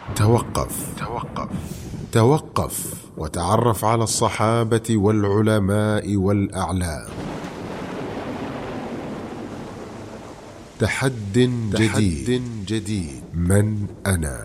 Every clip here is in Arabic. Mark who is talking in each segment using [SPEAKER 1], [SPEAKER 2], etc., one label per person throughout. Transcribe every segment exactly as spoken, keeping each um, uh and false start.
[SPEAKER 1] توقف توقف توقف وتعرف على الصحابة والعلماء والأعلام. تحد جديد جديد من أنا؟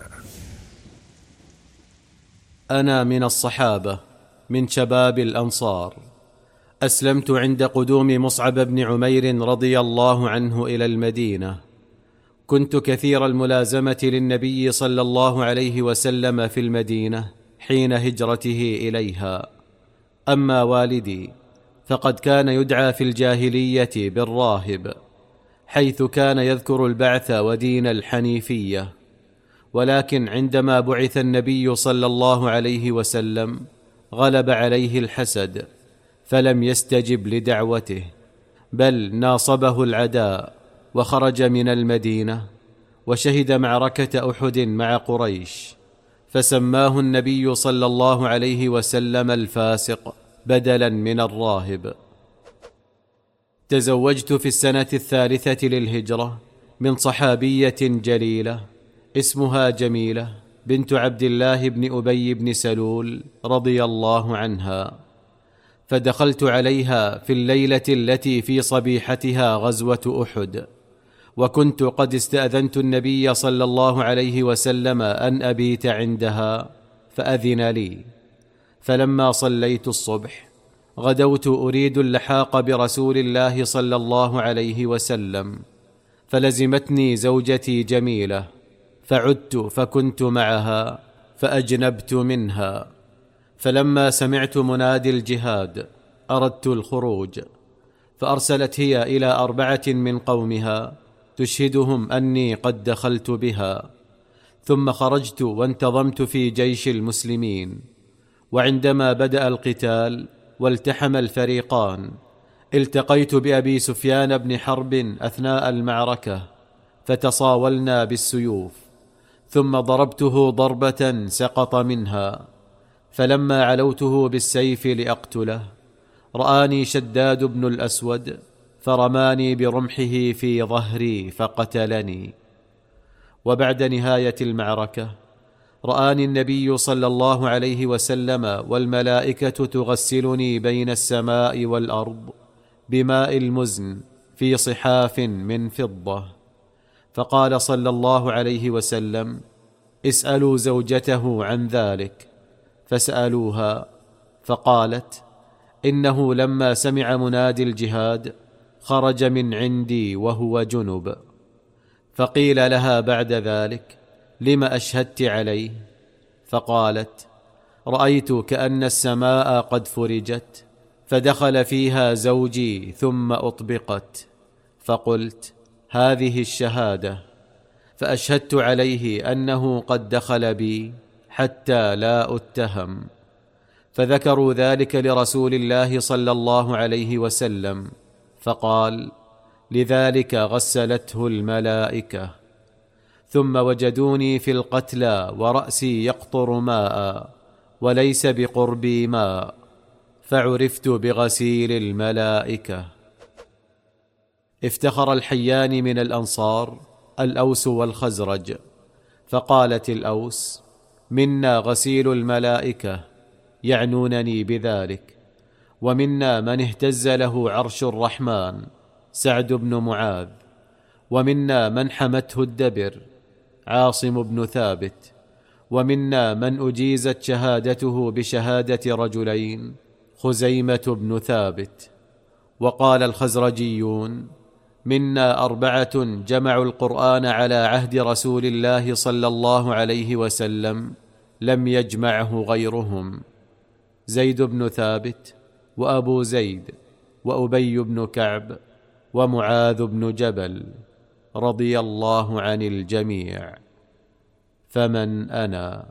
[SPEAKER 2] أنا من الصحابة، من شباب الأنصار. أسلمت عند قدوم مصعب بن عمير رضي الله عنه إلى المدينة. كنت كثير الملازمة للنبي صلى الله عليه وسلم في المدينة حين هجرته إليها. أما والدي فقد كان يدعى في الجاهلية بالراهب، حيث كان يذكر البعث ودين الحنيفية، ولكن عندما بعث النبي صلى الله عليه وسلم غلب عليه الحسد، فلم يستجب لدعوته، بل ناصبه العداء وخرج من المدينة وشهد معركة أحد مع قريش، فسماه النبي صلى الله عليه وسلم الفاسق بدلا من الراهب. تزوجت في السنة الثالثة للهجرة من صحابية جليلة اسمها جميلة بنت عبد الله بن أبي بن سلول رضي الله عنها، فدخلت عليها في الليلة التي في صبيحتها غزوة أحد، وكنت قد استأذنت النبي صلى الله عليه وسلم أن أبيت عندها، فأذن لي. فلما صليت الصبح غدوت أريد اللحاق برسول الله صلى الله عليه وسلم، فلزمتني زوجتي جميلة، فعدت فكنت معها فأجنبت منها. فلما سمعت منادي الجهاد أردت الخروج، فأرسلت هي إلى أربعة من قومها تشهدهم أني قد دخلت بها، ثم خرجت وانتظمت في جيش المسلمين. وعندما بدأ القتال والتحم الفريقان التقيت بأبي سفيان بن حرب أثناء المعركة، فتصاولنا بالسيوف، ثم ضربته ضربة سقط منها. فلما علوته بالسيف لأقتله رآني شداد بن الأسود، فرماني برمحه في ظهري فقتلني. وبعد نهاية المعركة رآني النبي صلى الله عليه وسلم والملائكة تغسلني بين السماء والأرض بماء المزن في صحاف من فضة. فقال صلى الله عليه وسلم: اسألوا زوجته عن ذلك. فسألوها فقالت: إنه لما سمع منادي الجهاد خرج من عندي وهو جنب. فقيل لها بعد ذلك: لم أشهدت عليه؟ فقالت: رأيت كأن السماء قد فرجت، فدخل فيها زوجي ثم أطبقت، فقلت: هذه الشهادة. فأشهدت عليه أنه قد دخل بي حتى لا أتهم. فذكروا ذلك لرسول الله صلى الله عليه وسلم، فقال: لذلك غسلته الملائكة. ثم وجدوني في القتلى ورأسي يقطر ماء وليس بقربي ماء، فعرفت بغسيل الملائكة. افتخر الحيان من الأنصار الأوس والخزرج، فقالت الأوس: منا غسيل الملائكة، يعنونني بذلك، ومنا من اهتز له عرش الرحمن، سعد بن معاذ، ومنا من حمته الدبر، عاصم بن ثابت، ومنا من أجيزت شهادته بشهادة رجلين، خزيمة بن ثابت. وقال الخزرجيون: منا أربعة جمعوا القرآن على عهد رسول الله صلى الله عليه وسلم لم يجمعه غيرهم: زيد بن ثابت، وأبو زيد، وأبي بن كعب، ومعاذ بن جبل، رضي الله عن الجميع. فمن أنا؟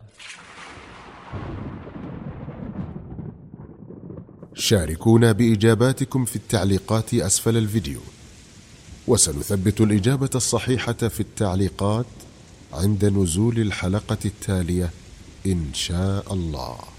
[SPEAKER 1] شاركونا بإجاباتكم في التعليقات أسفل الفيديو، وسنثبت الإجابة الصحيحة في التعليقات عند نزول الحلقة التالية إن شاء الله.